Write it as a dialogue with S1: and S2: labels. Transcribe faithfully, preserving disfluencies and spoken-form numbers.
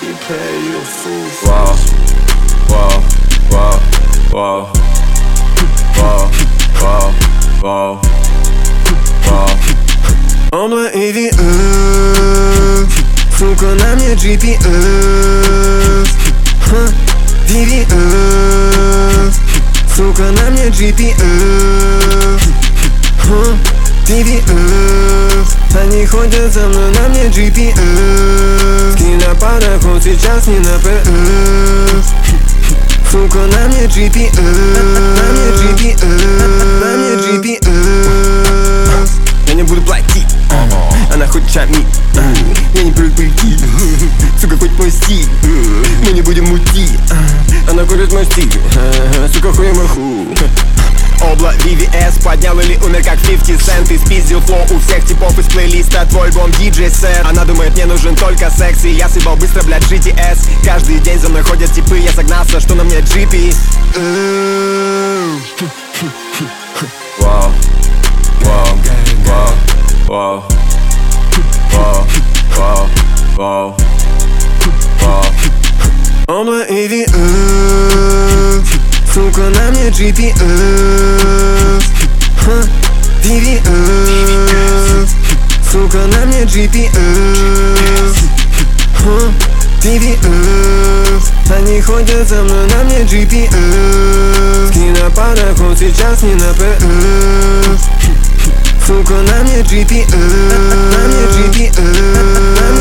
S1: и пою фу.
S2: Вау, вау, вау, вау, вау, вау, вау, вау.
S1: Обла и ви эс, сука, на мне джи пи эс. ви ви эс, сука, на мне джи пи эс. ви ви эс, они ходят за мной, на мне джи пи эс. Кинопароход сейчас не на пэ эс. Сука, на мне джи пи эс, на мне джи пи эс, на мне джи пи эс.
S3: Я не буду платить, она хочет шамить. Я не привык прийти, сука, хоть мой стиль. Мы не будем мутить, она курит мой стиль. Сука, хуй маху. Обла ви ви эс поднял или умер как фифти цент. И спиздил флоу у всех типов из плейлиста твой альбом диджей сет. Она думает, мне нужен только секс, и я съебал быстро, блядь, джи ти эс. Каждый день за мной ходят типы, я загнался, что на мне джи пи.
S2: Вау, вау, вау, вау, вау, вау, вау, вау.
S1: Обла и ви эс, сука, на мне джи пи эс. ви ви эс, сука, на мне джи пи эс. ви ви эс, они ходят за мной, на мне джи пи эс. Кинопароход сейчас не на пэ эс. Сука, на мне джи пи эс, на мне джи пи эс, на мне